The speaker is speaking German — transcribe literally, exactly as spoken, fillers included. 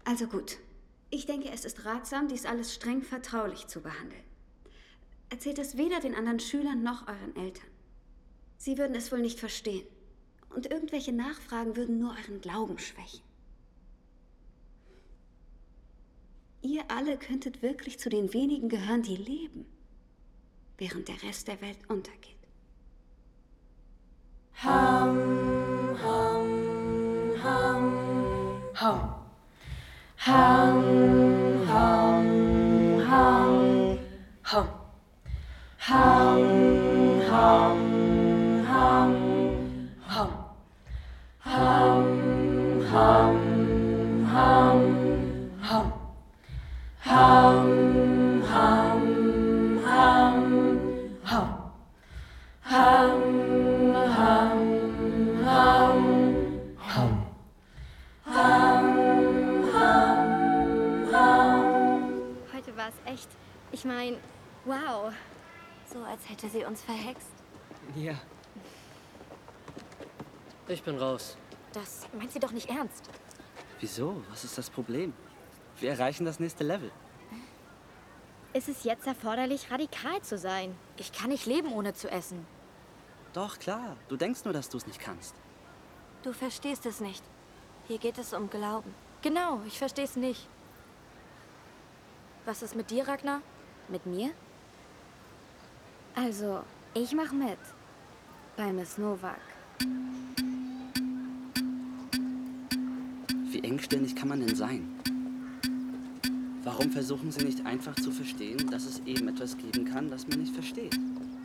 Also gut. Ich denke, es ist ratsam, dies alles streng vertraulich zu behandeln. Erzählt es weder den anderen Schülern noch euren Eltern. Sie würden es wohl nicht verstehen. Und irgendwelche Nachfragen würden nur euren Glauben schwächen. Ihr alle könntet wirklich zu den wenigen gehören, die leben, während der Rest der Welt untergeht. Hum, hum, hum, hum. Hum, hum, hum, hum. Hum, hum, hum, hum. Hum, hum, hum, hum. Hum, hum, hum, hum. Hum, hum, hum, hum. Heute war es echt. Ich meine, wow. So, als hätte sie uns verhext. Ja. Ich bin raus. Das meint sie doch nicht ernst. Wieso? Was ist das Problem? Wir erreichen das nächste Level. Ist es jetzt erforderlich, radikal zu sein? Ich kann nicht leben, ohne zu essen. Doch, klar. Du denkst nur, dass du es nicht kannst. Du verstehst es nicht. Hier geht es um Glauben. Genau, ich verstehe es nicht. Was ist mit dir, Ragnar? Mit mir? Also, ich mach mit. Bei Miss Novak. Wie engstirnig kann man denn sein? Warum versuchen sie nicht einfach zu verstehen, dass es eben etwas geben kann, das man nicht versteht?